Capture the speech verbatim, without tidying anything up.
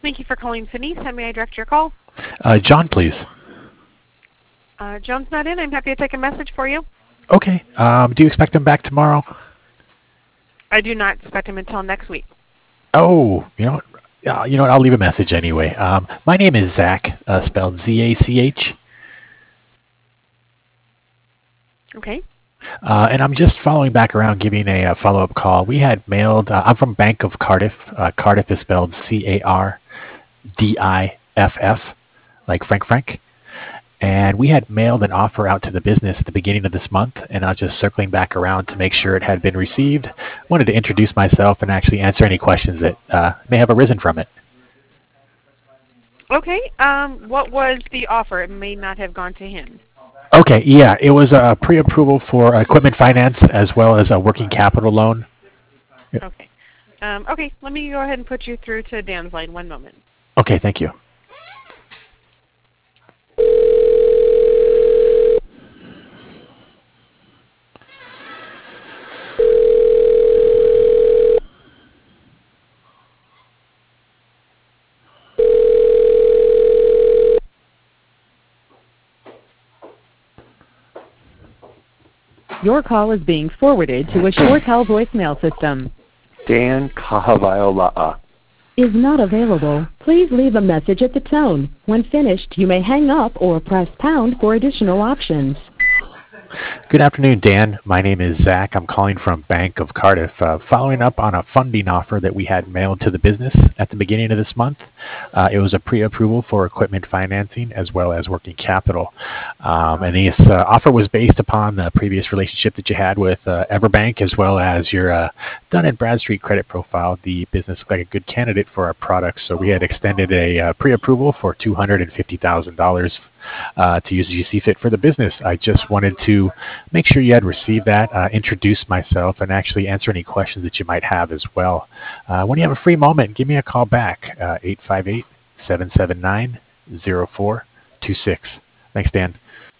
Thank you for calling Finis. How may I direct your call? Uh, John, please. Uh, John's not in. I'm happy to take a message for you. Okay. Um, do you expect him back tomorrow? I do not expect him until next week. Oh, you know what? Uh, you know what? I'll leave a message anyway. Um, my name is Zach, uh, spelled Z A C H. Okay. Uh, and I'm just following back around, giving a, a follow-up call. We had mailed. Uh, I'm from Bank of Cardiff. Uh, Cardiff is spelled C A R D I F F, like Frank Frank. And we had mailed an offer out to the business at the beginning of this month, and I was just circling back around to make sure it had been received. Wanted to introduce myself and actually answer any questions that uh, may have arisen from it. Okay. Um, what was the offer? It may not have gone to him. Okay, yeah, it was a pre-approval for equipment finance as well as a working capital loan. Yep. Okay. Um, okay, let me go ahead and put you through to Dan's line. One moment. Okay, thank you. Your call is being forwarded to a ShoreTel voicemail system. Dan Kahavaola'a Is not available. Please leave a message at the tone. When finished, you may hang up or press pound for additional options. Good afternoon, Dan. My name is Zach. I'm calling from Bank of Cardiff, uh, following up on a funding offer that we had mailed to the business at the beginning of this month. Uh, it was a pre-approval for equipment financing as well as working capital. Um, and this uh, offer was based upon the previous relationship that you had with uh, Everbank as well as your uh, Dun and Bradstreet credit profile. The business looked like a good candidate for our products, so we had extended a uh, pre-approval for two hundred fifty thousand dollars uh, to use as you see fit for the business. I just wanted to make sure you had received that, uh, introduce myself, and actually answer any questions that you might have as well. Uh, when you have a free moment, give me a call back, uh, eight five eight, seven seven nine, zero four two six. Thanks, Dan.